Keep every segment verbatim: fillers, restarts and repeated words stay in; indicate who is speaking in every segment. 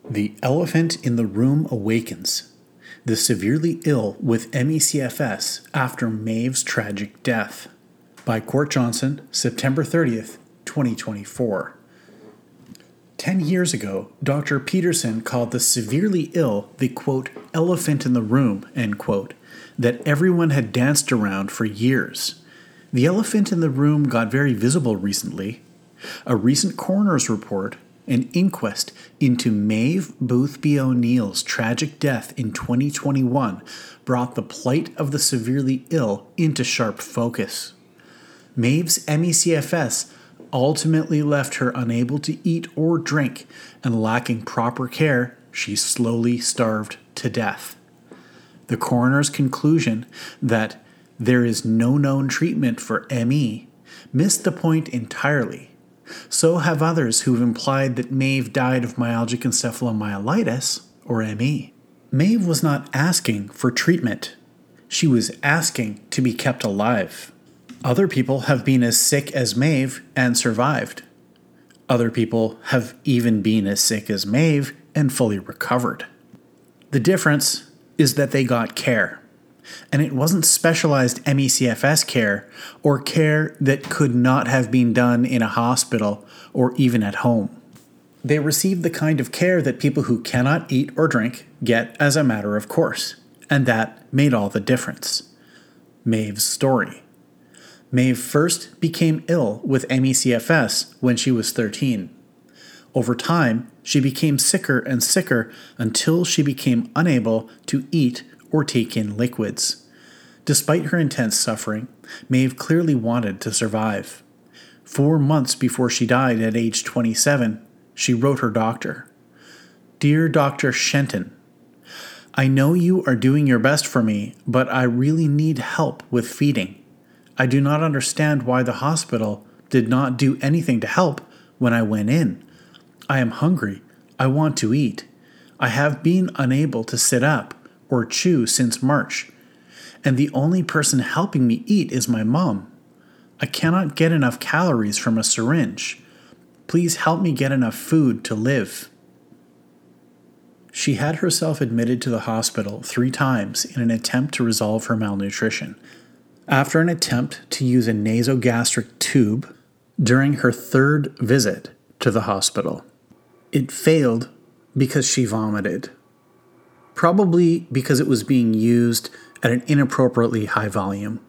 Speaker 1: The Elephant in the Room Awakens. The Severely Ill with M E C F S After Maeve's Tragic Death. By Court Johnson, September thirtieth, twenty twenty-four. Ten years ago, Doctor Peterson called the severely ill the, quote, elephant in the room, end quote, that everyone had danced around for years. The elephant in the room got very visible recently. A recent coroner's report, an inquest into Maeve Boothby O'Neill's tragic death in twenty twenty-one, brought the plight of the severely ill into sharp focus. Maeve's M E C F S ultimately left her unable to eat or drink, and lacking proper care, she slowly starved to death. The coroner's conclusion that there is no known treatment for M E missed the point entirely. So have others who've implied that Maeve died of myalgic encephalomyelitis, or M E. Maeve was not asking for treatment. She was asking to be kept alive. Other people have been as sick as Maeve and survived. Other people have even been as sick as Maeve and fully recovered. The difference is that they got care. And it wasn't specialized M E C F S care or care that could not have been done in a hospital or even at home. They received the kind of care that people who cannot eat or drink get as a matter of course, and that made all the difference. Maeve's story. Maeve first became ill with M E C F S when she was thirteen. Over time, she became sicker and sicker until she became unable to eat or take in liquids. Despite her intense suffering, Maeve clearly wanted to survive. Four months before she died at age twenty-seven, she wrote her doctor, "Dear Doctor Shenton, I know you are doing your best for me, but I really need help with feeding. I do not understand why the hospital did not do anything to help when I went in. I am hungry. I want to eat. I have been unable to sit up or chew since March, and the only person helping me eat is my mom. I cannot get enough calories from a syringe. Please help me get enough food to live." She had herself admitted to the hospital three times in an attempt to resolve her malnutrition. After an attempt to use a nasogastric tube during her third visit to the hospital, it failed because she vomited. Probably because it was being used at an inappropriately high volume.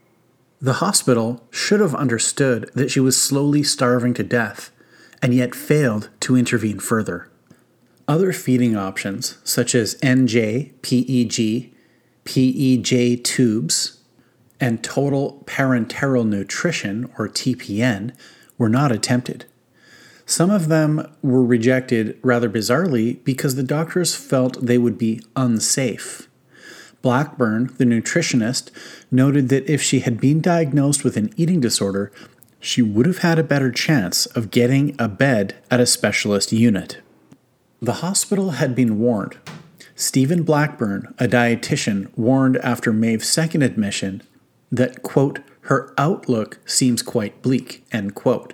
Speaker 1: The hospital should have understood that she was slowly starving to death, and yet failed to intervene further. Other feeding options, such as N J, P E G, P E J tubes, and total parenteral nutrition, or T P N, were not attempted. Some of them were rejected rather bizarrely because the doctors felt they would be unsafe. Blackburn, the nutritionist, noted that if she had been diagnosed with an eating disorder, she would have had a better chance of getting a bed at a specialist unit. The hospital had been warned. Stephen Blackburn, a dietitian, warned after Maeve's second admission that, quote, her outlook seems quite bleak, end quote.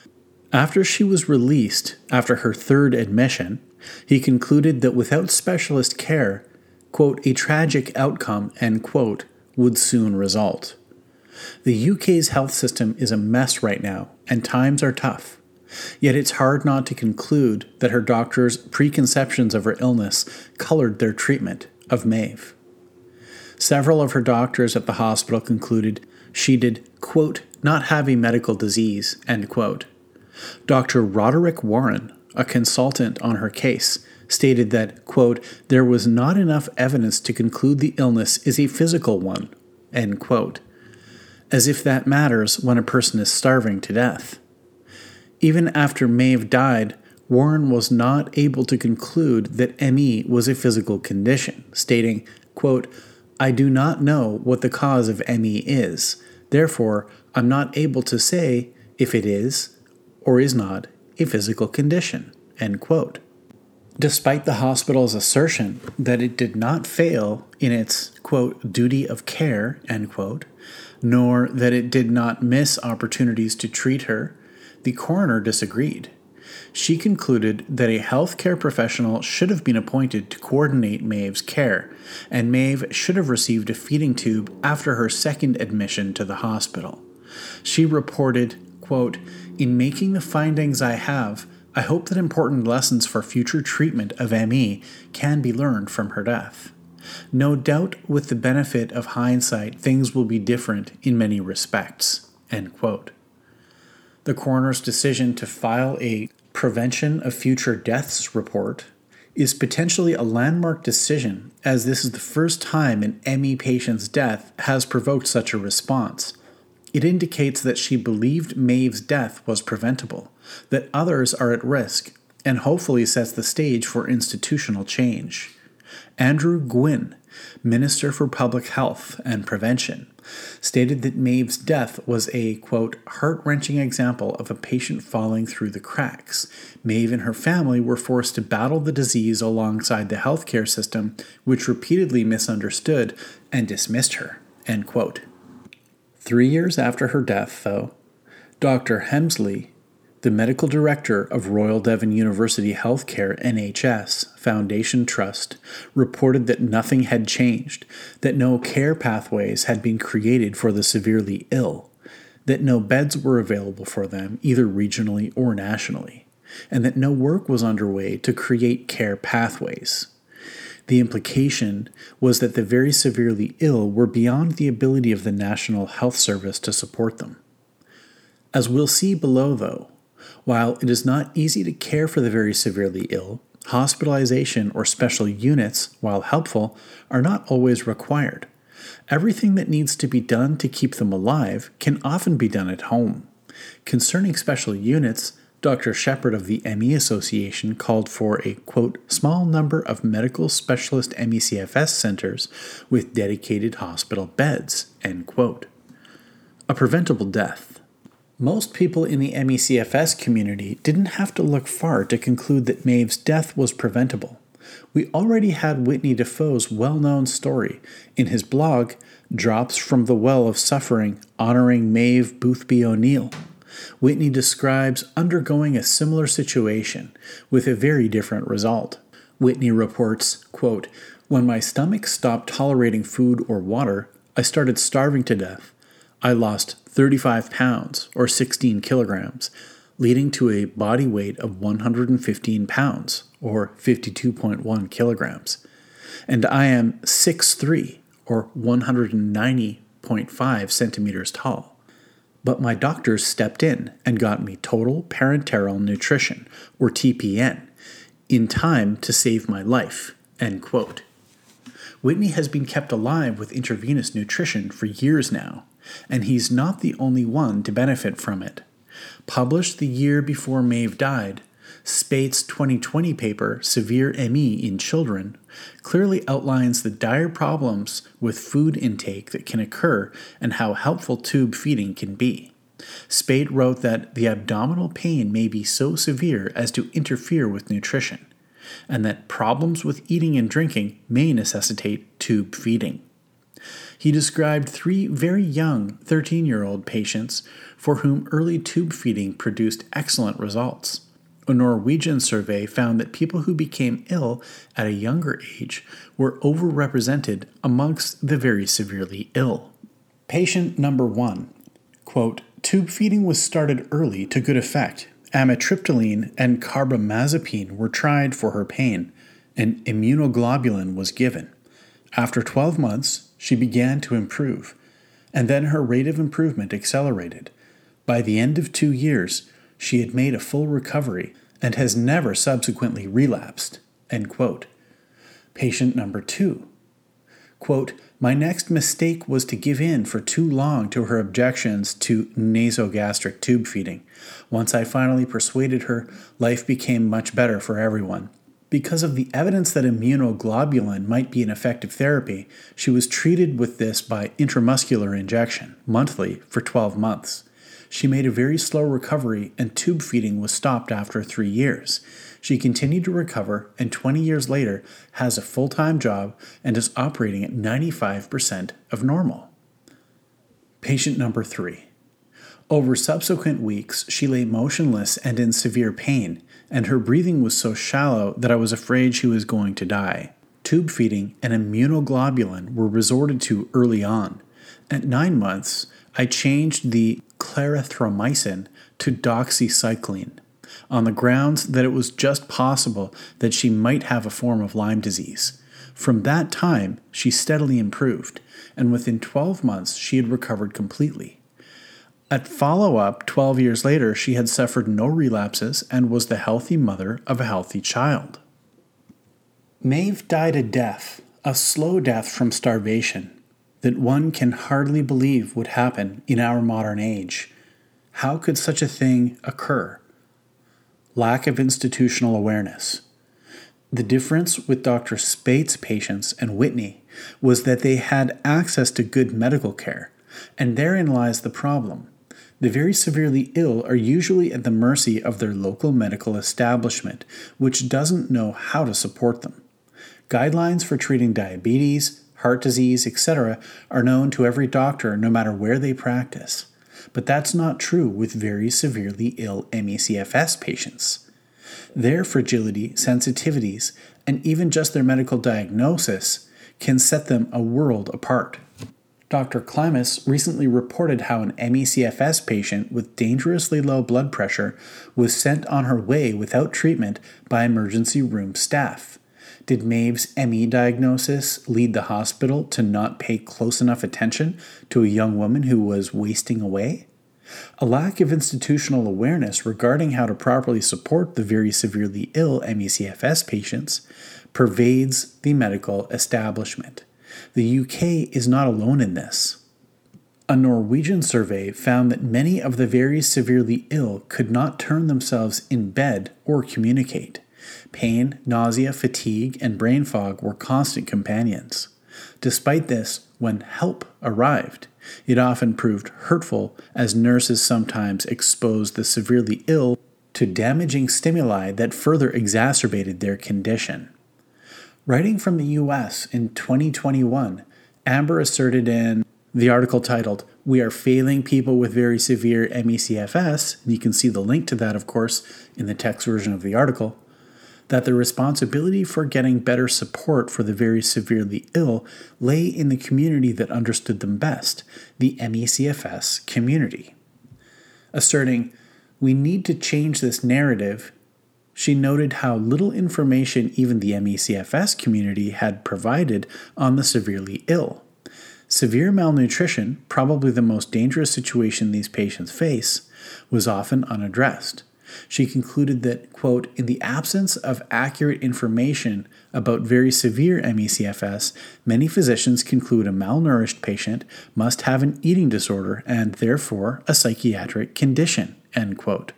Speaker 1: After she was released, after her third admission, he concluded that without specialist care, quote, a tragic outcome, end quote, would soon result. The U K's health system is a mess right now, and times are tough. Yet it's hard not to conclude that her doctor's preconceptions of her illness colored their treatment of Maeve. Several of her doctors at the hospital concluded she did, quote, not have a medical disease, end quote. Doctor Roderick Warren, a consultant on her case, stated that, quote, there was not enough evidence to conclude the illness is a physical one, end quote. As if that matters when a person is starving to death. Even after Maeve died, Warren was not able to conclude that M E was a physical condition, stating, quote, I do not know what the cause of M E is. Therefore, I'm not able to say if it is or is not a physical condition, end quote. Despite the hospital's assertion that it did not fail in its, quote, duty of care, end quote, nor that it did not miss opportunities to treat her, the coroner disagreed. She concluded that a healthcare professional should have been appointed to coordinate Maeve's care, and Maeve should have received a feeding tube after her second admission to the hospital. She reported, quote, "In making the findings I have, I hope that important lessons for future treatment of M E can be learned from her death. No doubt with the benefit of hindsight, things will be different in many respects." End quote. The coroner's decision to file a Prevention of Future Deaths report is potentially a landmark decision, as this is the first time an M E patient's death has provoked such a response. It indicates that she believed Maeve's death was preventable, that others are at risk, and hopefully sets the stage for institutional change. Andrew Gwynn, Minister for Public Health and Prevention, stated that Maeve's death was a, quote, heart-wrenching example of a patient falling through the cracks. Maeve and her family were forced to battle the disease alongside the healthcare system, which repeatedly misunderstood and dismissed her, end quote. Three years after her death, though, Doctor Hemsley, the medical director of Royal Devon University Healthcare N H S Foundation Trust, reported that nothing had changed, that no care pathways had been created for the severely ill, that no beds were available for them either regionally or nationally, and that no work was underway to create care pathways. The implication was that the very severely ill were beyond the ability of the National Health Service to support them. As we'll see below, though, while it is not easy to care for the very severely ill, hospitalization or special units, while helpful, are not always required. Everything that needs to be done to keep them alive can often be done at home. Concerning special units, Doctor Shepard of the M E Association called for a, quote, small number of medical specialist M E C F S centers with dedicated hospital beds, end quote. A preventable death. Most people in the M E C F S community didn't have to look far to conclude that Maeve's death was preventable. We already had Whitney Defoe's well-known story in his blog, Drops from the Well of Suffering, honoring Maeve Boothby O'Neill. Whitney describes undergoing a similar situation with a very different result. Whitney reports, quote, "When my stomach stopped tolerating food or water, I started starving to death. I lost thirty-five pounds, or sixteen kilograms, leading to a body weight of one hundred fifteen pounds, or fifty-two point one kilograms. And I am six foot three, or one hundred ninety point five centimeters tall. But my doctors stepped in and got me total parenteral nutrition, or T P N, in time to save my life," end quote. Whitney has been kept alive with intravenous nutrition for years now, and he's not the only one to benefit from it. Published the year before Maeve died, Spate's twenty twenty paper, Severe M E in Children, clearly outlines the dire problems with food intake that can occur and how helpful tube feeding can be. Spate wrote that the abdominal pain may be so severe as to interfere with nutrition, and that problems with eating and drinking may necessitate tube feeding. He described three very young thirteen-year-old patients for whom early tube feeding produced excellent results. A Norwegian survey found that people who became ill at a younger age were overrepresented amongst the very severely ill. Patient number one, quote, "Tube feeding was started early to good effect. Amitriptyline and carbamazepine were tried for her pain, and immunoglobulin was given. After twelve months, she began to improve, and then her rate of improvement accelerated. By the end of two years, she had made a full recovery and has never subsequently relapsed," end quote. Patient number two, quote, "My next mistake was to give in for too long to her objections to nasogastric tube feeding. Once I finally persuaded her, life became much better for everyone. Because of the evidence that immunoglobulin might be an effective therapy, she was treated with this by intramuscular injection, monthly, for twelve months. She made a very slow recovery, and tube feeding was stopped after three years. She continued to recover, and twenty years later has a full-time job and is operating at ninety-five percent of normal." Patient number three. Over subsequent weeks, she lay motionless and in severe pain, and her breathing was so shallow that I was afraid she was going to die. Tube feeding and immunoglobulin were resorted to early on. At nine months, I changed the clarithromycin to doxycycline, on the grounds that it was just possible that she might have a form of Lyme disease. From that time, she steadily improved, and within twelve months, she had recovered completely. At follow-up, twelve years later, she had suffered no relapses and was the healthy mother of a healthy child. Maeve died a death, a slow death from starvation, that one can hardly believe would happen in our modern age. How could such a thing occur? Lack of institutional awareness. The difference with Doctor Spate's patients and Whitney was that they had access to good medical care, and therein lies the problem. The very severely ill are usually at the mercy of their local medical establishment, which doesn't know how to support them. Guidelines for treating diabetes, heart disease, et cetera are known to every doctor no matter where they practice. But that's not true with very severely ill M E C F S patients. Their fragility, sensitivities, and even just their medical diagnosis can set them a world apart. Doctor Klimas recently reported how an M E C F S patient with dangerously low blood pressure was sent on her way without treatment by emergency room staff. Did Maeve's M E diagnosis lead the hospital to not pay close enough attention to a young woman who was wasting away? A lack of institutional awareness regarding how to properly support the very severely ill M E C F S patients pervades the medical establishment. The U K is not alone in this. A Norwegian survey found that many of the very severely ill could not turn themselves in bed or communicate. Pain, nausea, fatigue, and brain fog were constant companions. Despite this, when help arrived, it often proved hurtful as nurses sometimes exposed the severely ill to damaging stimuli that further exacerbated their condition. Writing from the U S in twenty twenty-one, Amber asserted in the article titled, "We are failing people with very severe M E C F S," and you can see the link to that, of course, in the text version of the article, that the responsibility for getting better support for the very severely ill lay in the community that understood them best, the M E C F S community. Asserting, "We need to change this narrative," she noted how little information even the M E C F S community had provided on the severely ill. Severe malnutrition, probably the most dangerous situation these patients face, was often unaddressed. She concluded that, quote, "In the absence of accurate information about very severe M E C F S, many physicians conclude a malnourished patient must have an eating disorder and, therefore, a psychiatric condition," end quote.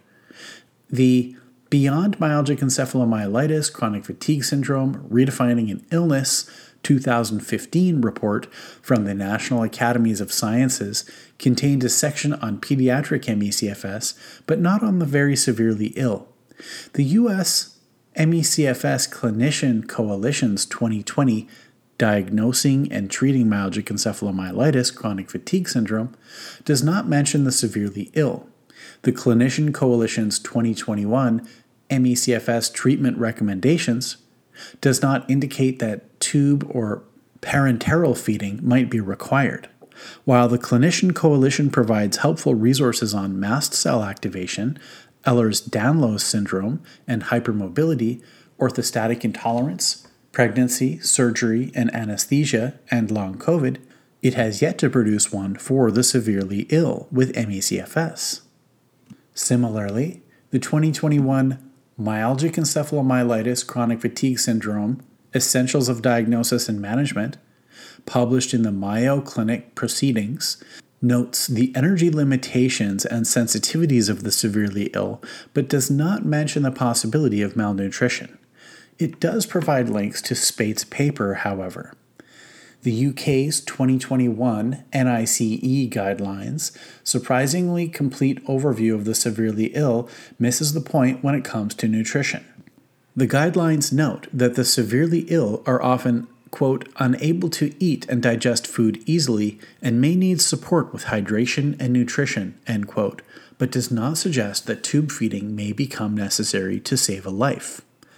Speaker 1: The Beyond Myalgic Encephalomyelitis, Chronic Fatigue Syndrome, Redefining an Illness two thousand fifteen report from the National Academies of Sciences contained a section on pediatric M E C F S, but not on the very severely ill. The U S M E C F S Clinician Coalition's twenty twenty Diagnosing and Treating Myalgic Encephalomyelitis, Chronic Fatigue Syndrome does not mention the severely ill. The Clinician Coalition's twenty twenty-one M E C F S treatment recommendations does not indicate that tube or parenteral feeding might be required. While the Clinician Coalition provides helpful resources on mast cell activation, Ehlers-Danlos syndrome and hypermobility, orthostatic intolerance, pregnancy, surgery and anesthesia, and long COVID, it has yet to produce one for the severely ill with M E C F S. Similarly, the twenty twenty-one Myalgic Encephalomyelitis Chronic Fatigue Syndrome Essentials of Diagnosis and Management, published in the Mayo Clinic Proceedings, notes the energy limitations and sensitivities of the severely ill, but does not mention the possibility of malnutrition. It does provide links to Spate's paper, however. The U K's twenty twenty-one N I C E guidelines, surprisingly complete overview of the severely ill, misses the point when it comes to nutrition. The guidelines note that the severely ill are often quote, unable to eat and digest food easily and may need support with hydration and nutrition, end quote, but does not suggest that tube feeding may become necessary to save a life.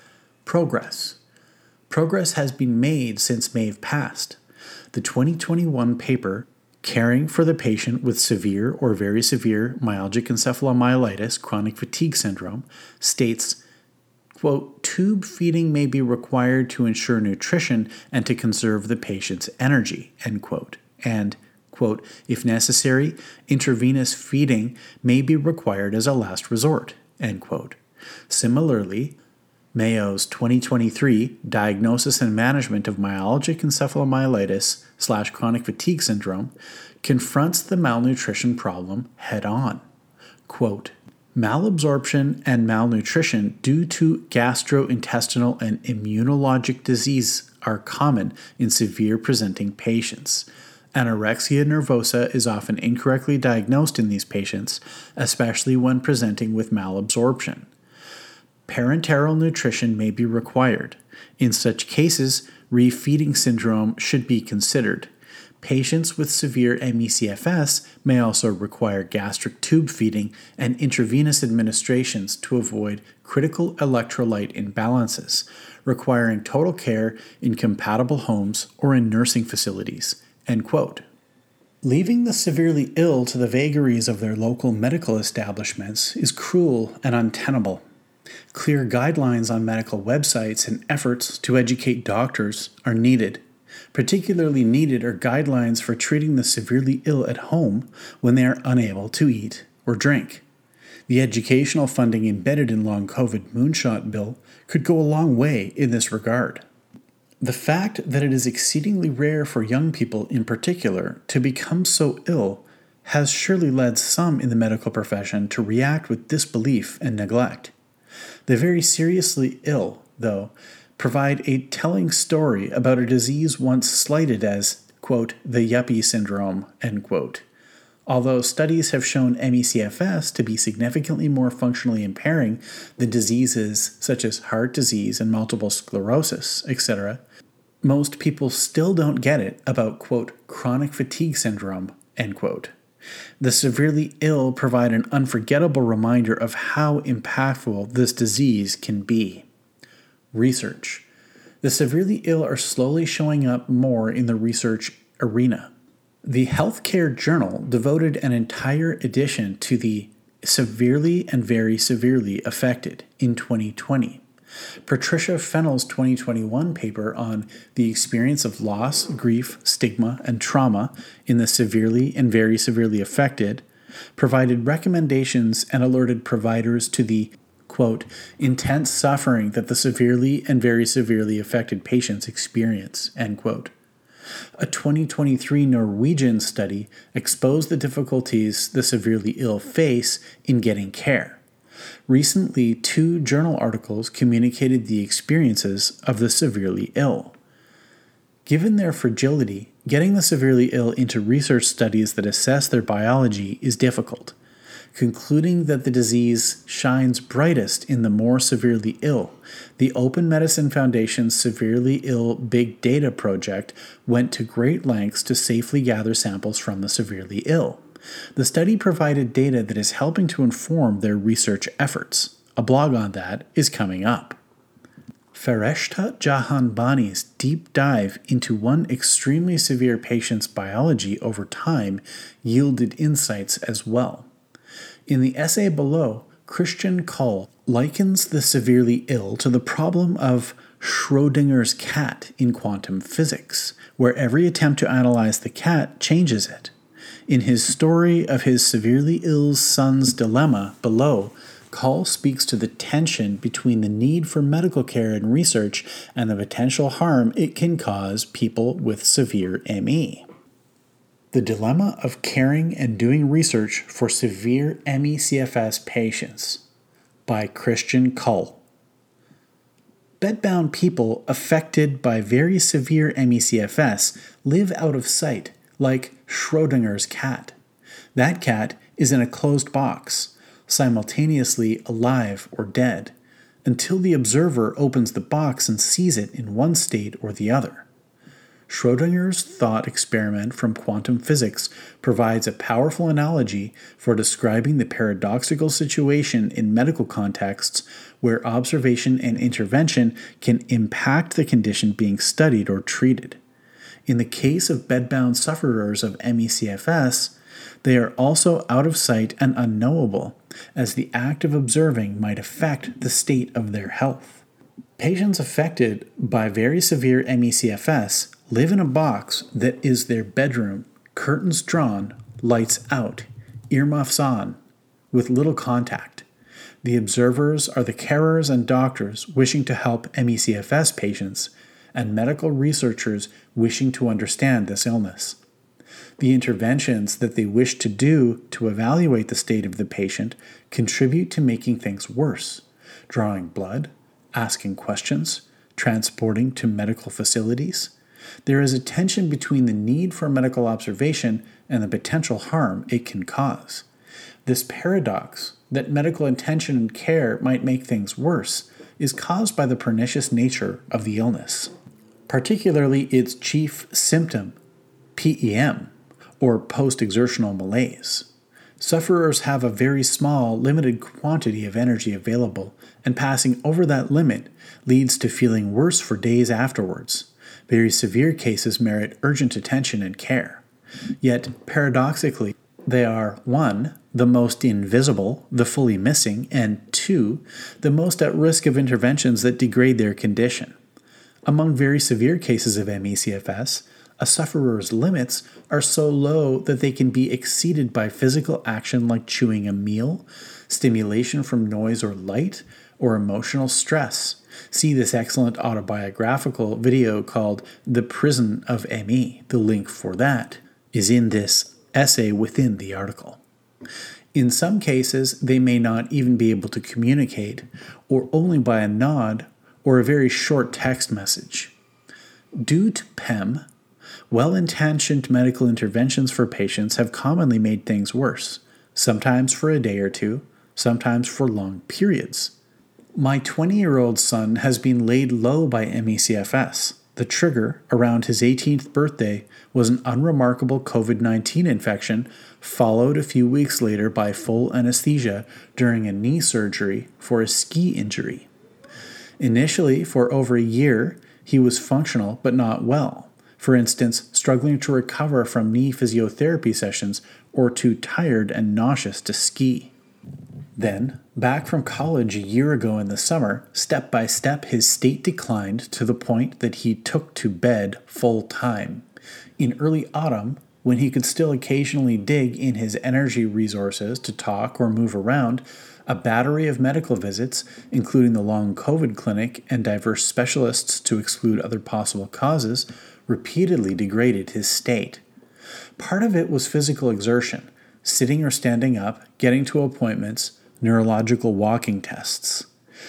Speaker 1: Progress. Progress has been made since Maeve passed. The twenty twenty-one paper, Caring for the Patient with Severe or Very Severe Myalgic Encephalomyelitis Chronic Fatigue Syndrome, states, quote, tube feeding may be required to ensure nutrition and to conserve the patient's energy, end quote, and, quote, if necessary, intravenous feeding may be required as a last resort, end quote. Similarly, Mayo's twenty twenty-three Diagnosis and Management of Myalgic Encephalomyelitis slash Chronic Fatigue Syndrome confronts the malnutrition problem head-on. Quote, malabsorption and malnutrition due to gastrointestinal and immunologic disease are common in severe presenting patients. Anorexia nervosa is often incorrectly diagnosed in these patients, especially when presenting with malabsorption. Parenteral nutrition may be required. In such cases, refeeding syndrome should be considered. Patients with severe M E C F S may also require gastric tube feeding and intravenous administrations to avoid critical electrolyte imbalances, requiring total care in compatible homes or in nursing facilities, end quote. Leaving the severely ill to the vagaries of their local medical establishments is cruel and untenable. Clear guidelines on medical websites and efforts to educate doctors are needed. Particularly needed are guidelines for treating the severely ill at home when they are unable to eat or drink. The educational funding embedded in Long COVID Moonshot Bill could go a long way in this regard. The fact that it is exceedingly rare for young people in particular to become so ill has surely led some in the medical profession to react with disbelief and neglect. The very seriously ill, though, provide a telling story about a disease once slighted as, quote, the yuppie syndrome, end quote. Although studies have shown M E C F S to be significantly more functionally impairing than diseases such as heart disease and multiple sclerosis, et cetera, most people still don't get it about, quote, chronic fatigue syndrome, end quote. The severely ill provide an unforgettable reminder of how impactful this disease can be. Research. The severely ill are slowly showing up more in the research arena. The Healthcare Journal devoted an entire edition to the severely and very severely affected in twenty twenty. Patricia Fennell's twenty twenty-one paper on the experience of loss, grief, stigma, and trauma in the severely and very severely affected provided recommendations and alerted providers to the, quote, intense suffering that the severely and very severely affected patients experience, end quote. A twenty twenty-three Norwegian study exposed the difficulties the severely ill face in getting care. Recently, two journal articles communicated the experiences of the severely ill. Given their fragility, getting the severely ill into research studies that assess their biology is difficult. Concluding that the disease shines brightest in the more severely ill, the Open Medicine Foundation's Severely Ill Big Data project went to great lengths to safely gather samples from the severely ill. The study provided data that is helping to inform their research efforts. A blog on that is coming up. Fareshta Jahanbani's deep dive into one extremely severe patient's biology over time yielded insights as well. In the essay below, Christian Kull likens the severely ill to the problem of Schrödinger's cat in quantum physics, where every attempt to analyze the cat changes it. In his story of his severely ill son's dilemma below, Kull speaks to the tension between the need for medical care and research and the potential harm it can cause people with severe M E. The Dilemma of Caring and Doing Research for Severe M E C F S Patients by Christian Kull. Bedbound people affected by very severe M E C F S live out of sight, like Schrödinger's cat. That cat is in a closed box, simultaneously alive or dead, until the observer opens the box and sees it in one state or the other. Schrödinger's thought experiment from quantum physics provides a powerful analogy for describing the paradoxical situation in medical contexts where observation and intervention can impact the condition being studied or treated. In the case of bedbound sufferers of M E C F S, they are also out of sight and unknowable, as the act of observing might affect the state of their health. Patients affected by very severe M E C F S live in a box that is their bedroom, curtains drawn, lights out, earmuffs on, with little contact. The observers are the carers and doctors wishing to help M E C F S patients, and medical researchers wishing to understand this illness. The interventions that they wish to do to evaluate the state of the patient contribute to making things worse, drawing blood, asking questions, transporting to medical facilities. There is a tension between the need for medical observation and the potential harm it can cause. This paradox, that medical attention and care might make things worse, is caused by the pernicious nature of the illness, particularly its chief symptom, P E M, or post-exertional malaise. Sufferers have a very small, limited quantity of energy available, and passing over that limit leads to feeling worse for days afterwards. Very severe cases merit urgent attention and care. Yet, paradoxically, they are one, the most invisible, the fully missing, and two, the most at risk of interventions that degrade their condition. Among very severe cases of M E C F S, a sufferer's limits are so low that they can be exceeded by physical action like chewing a meal, stimulation from noise or light, or emotional stress. See this excellent autobiographical video called The Prison of M E. The link for that is in this essay within the article. In some cases, they may not even be able to communicate, or only by a nod or a very short text message. Due to P E M, well-intentioned medical interventions for patients have commonly made things worse, sometimes for a day or two, sometimes for long periods. My twenty-year-old son has been laid low by M E C F S. The trigger, around his eighteenth birthday, was an unremarkable covid nineteen infection, followed a few weeks later by full anesthesia during a knee surgery for a ski injury. Initially, for over a year, he was functional but not well. For instance, struggling to recover from knee physiotherapy sessions or too tired and nauseous to ski. Then, back from college a year ago in the summer, step by step his state declined to the point that he took to bed full time. In early autumn, when he could still occasionally dig in his energy resources to talk or move around, a battery of medical visits, including the long COVID clinic and diverse specialists to exclude other possible causes, repeatedly degraded his state. Part of it was physical exertion, sitting or standing up, getting to appointments, neurological walking tests.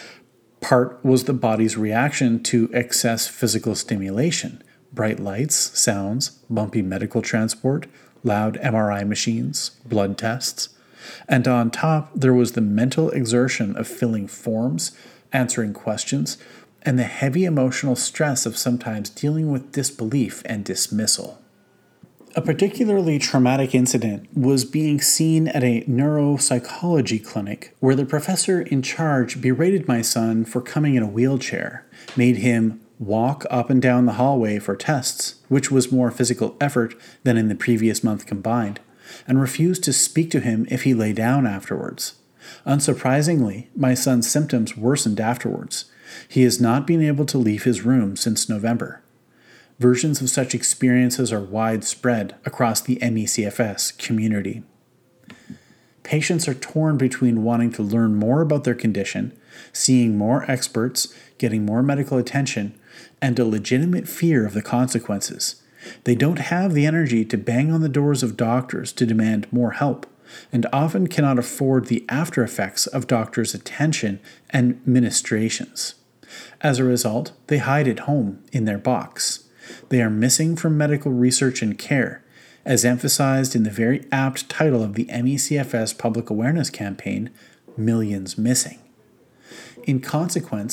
Speaker 1: Part was the body's reaction to excess physical stimulation, bright lights, sounds, bumpy medical transport, loud M R I machines, blood tests. And on top, there was the mental exertion of filling forms, answering questions, and the heavy emotional stress of sometimes dealing with disbelief and dismissal. A particularly traumatic incident was being seen at a neuropsychology clinic where the professor in charge berated my son for coming in a wheelchair, made him walk up and down the hallway for tests, which was more physical effort than in the previous month combined, and refused to speak to him if he lay down afterwards. Unsurprisingly, my son's symptoms worsened afterwards. He has not been able to leave his room since November. Versions of such experiences are widespread across the M E C F S community. Patients are torn between wanting to learn more about their condition, seeing more experts, getting more medical attention, and a legitimate fear of the consequences. They don't have the energy to bang on the doors of doctors to demand more help, and often cannot afford the after effects of doctors' attention and ministrations. As a result, they hide at home in their box. They are missing from medical research and care, as emphasized in the very apt title of the M E C F S Public Awareness Campaign, Millions Missing. In consequence,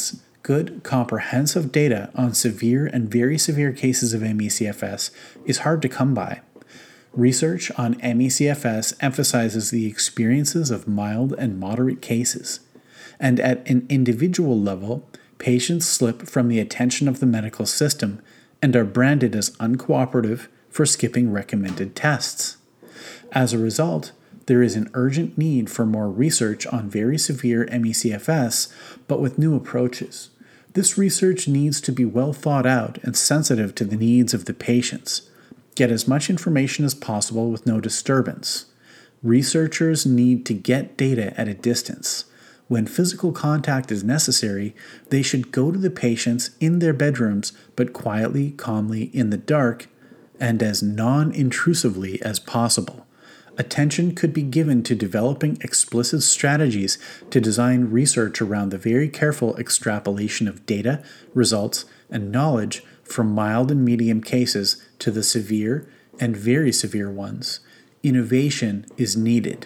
Speaker 1: Good, comprehensive data on severe and very severe cases of M E C F S is hard to come by. Research on M E C F S emphasizes the experiences of mild and moderate cases, and at an individual level, patients slip from the attention of the medical system and are branded as uncooperative for skipping recommended tests. As a result, there is an urgent need for more research on very severe M E C F S, but with new approaches. This research needs to be well thought out and sensitive to the needs of the patients. Get as much information as possible with no disturbance. Researchers need to get data at a distance. When physical contact is necessary, they should go to the patients in their bedrooms, but quietly, calmly, in the dark, and as non-intrusively as possible. Attention could be given to developing explicit strategies to design research around the very careful extrapolation of data, results, and knowledge from mild and medium cases to the severe and very severe ones. Innovation is needed.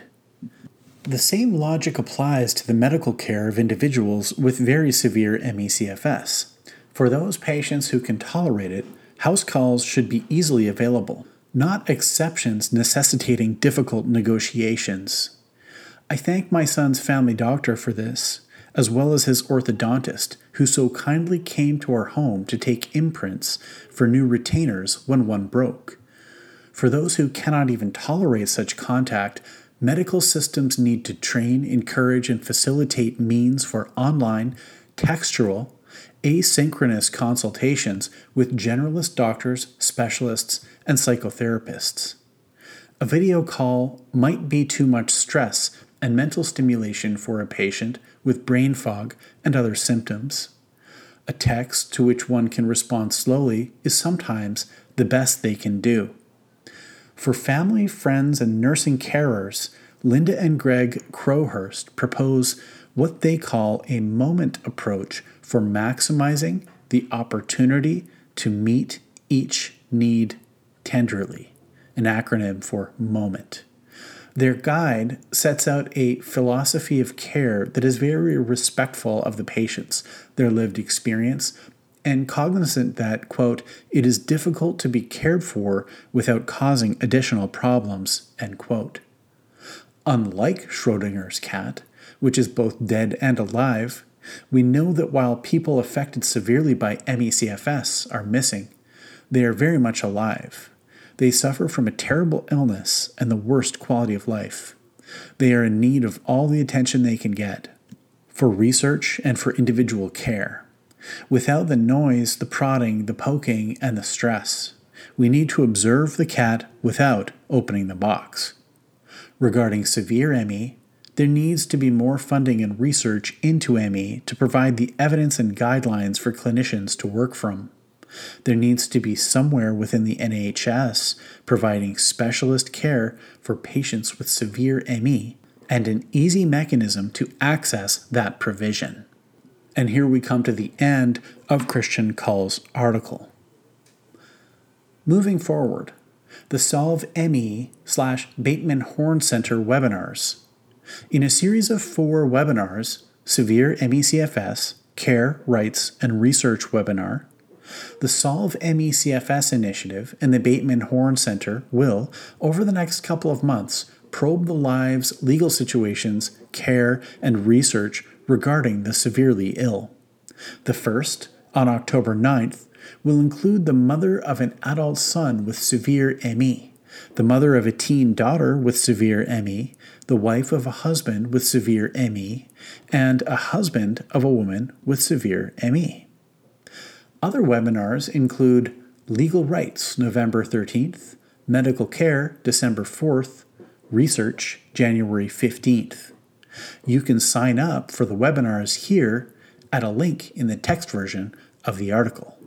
Speaker 1: The same logic applies to the medical care of individuals with very severe M E C F S. For those patients who can tolerate it, house calls should be easily available, not exceptions necessitating difficult negotiations. I thank my son's family doctor for this, as well as his orthodontist, who so kindly came to our home to take imprints for new retainers when one broke. For those who cannot even tolerate such contact, medical systems need to train, encourage, and facilitate means for online, textual, asynchronous consultations with generalist doctors, specialists, and psychotherapists. A video call might be too much stress and mental stimulation for a patient with brain fog and other symptoms. A text to which one can respond slowly is sometimes the best they can do. For family, friends, and nursing carers, Linda and Greg Crowhurst propose what they call a moment approach for maximizing the opportunity to meet each need tenderly, an acronym for MOMENT. Their guide sets out a philosophy of care that is very respectful of the patients, their lived experience, and cognizant that, quote, it is difficult to be cared for without causing additional problems, end quote. Unlike Schrodinger's cat, which is both dead and alive, we know that while people affected severely by M E C F S are missing, they are very much alive. They suffer from a terrible illness and the worst quality of life. They are in need of all the attention they can get, for research and for individual care. Without the noise, the prodding, the poking, and the stress, we need to observe the cat without opening the box. Regarding severe M E, there needs to be more funding and research into M E to provide the evidence and guidelines for clinicians to work from. There needs to be somewhere within the N H S providing specialist care for patients with severe M E and an easy mechanism to access that provision. And here we come to the end of Christian Cull's article. Moving forward, the Solve M E slash Bateman Horne Center webinars. In a series of four webinars, Severe M E C F S, Care, Rights, and Research webinar, the Solve M E C F S initiative and the Bateman Horne Center will, over the next couple of months, probe the lives, legal situations, care, and research regarding the severely ill. The first, on October ninth, will include the mother of an adult son with severe M E, the mother of a teen daughter with severe M E, the wife of a husband with severe M E, and a husband of a woman with severe M E. Other webinars include Legal Rights, November thirteenth, Medical Care, December fourth, Research, January fifteenth. You can sign up for the webinars here at a link in the text version of the article.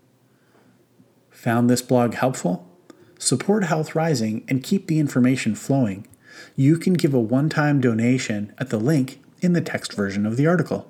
Speaker 1: Found this blog helpful? Support Health Rising and keep the information flowing. You can give a one-time donation at the link in the text version of the article.